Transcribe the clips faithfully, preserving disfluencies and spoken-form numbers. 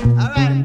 All right.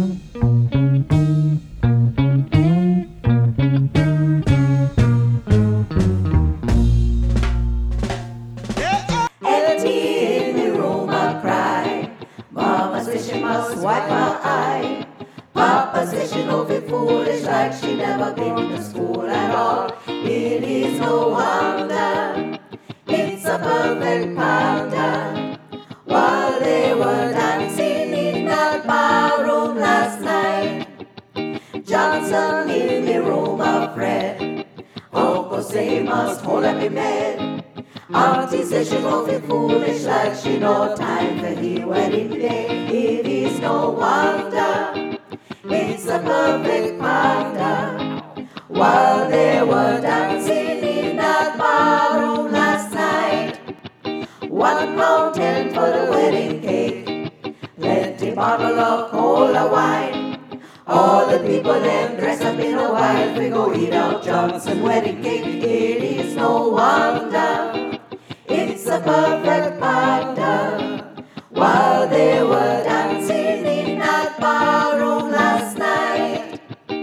Empty in the room I cry. Mama says she must wipe her eye. Papa says she know be foolish like she never been to school at all. It is no wonder, it's a perfect panda. While they were dancing in that barroom last night, Johnson in the room of Fred. Uncle say must hold up him head. Auntie says she gon' be foolish like she no time for the wedding day. It is no wonder, it's a perfect panda. While they were dancing in that barroom last night, one pound ten for the wedding cake, plenty bottle of cola wine. All the people them dress up in a white, we go eat out Johnson wedding cake. It is no wonder, it's a perfect panda. While they were dancing in that barroom last night,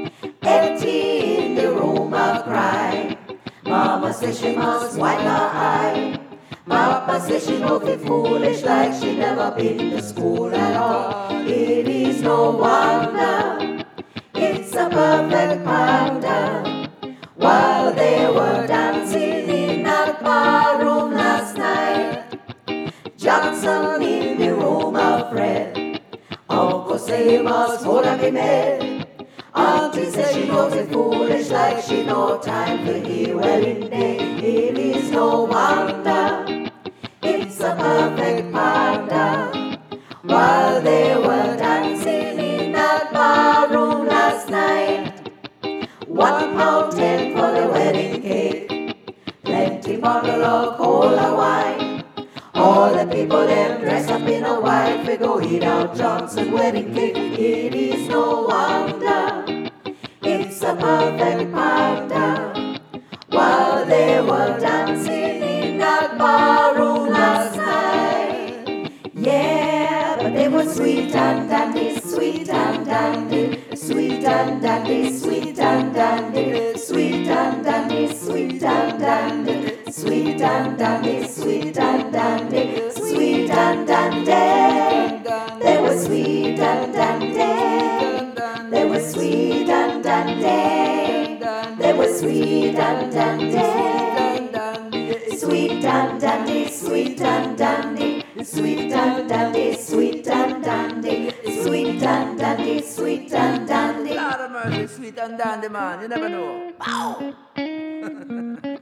empty in the room I cry. Mama says she must wipe her eye. Papa says she no be foolish like she never been to school at all. It is no wonder, it's a perfect panda. While they were dancing in that barroom last night, Johnson in the room of Fred. Uncle say he must hold up him head. Auntie says she knows it foolish like she no time for the wedding day. It is no wonder, it's a perfect panda. While they were dancing in that barroom last night, one pound ten for the wedding cake, plenty bottle of cola wine. All the people them dress up in a white, we go eat out Johnson wedding cake. It is no wonder, it's a perfect panda. While they were dancing in that barroom last night, yeah, but they were sweet and dandy, sweet and dandy, sweet and dandy, sweet and dandy, sweet and dandy, sweet and dandy, sweet and dandy, sweet and dandy, sweet and dandy. They were sweet and dandy. They were sweet and dandy. They were sweet and dandy. Sweet and dandy, sweet and dandy, sweet and dandy, sweet and dandy, sweet and dandy, sweet and dandy. Lord of mercy, sweet and dandy, man. You never know. Pow!